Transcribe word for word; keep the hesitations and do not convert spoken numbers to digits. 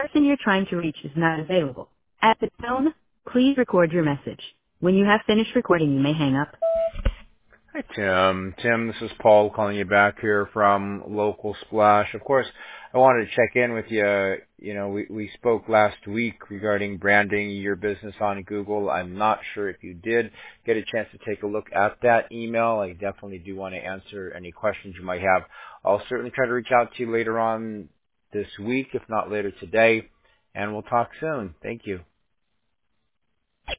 person you're trying to reach is not available. At the tone, please record your message. When you have finished recording, you may hang up. Hi, Tim. Tim, this is Paul calling you back here from Local Splash. Of course, I wanted to check in with you. You know, we, we spoke last week regarding branding your business on Google. I'm not sure if you did get a chance to take a look at that email. I definitely do want to answer any questions you might have. I'll certainly try to reach out to you later on this week, if not later today, and we'll talk soon. Thank you.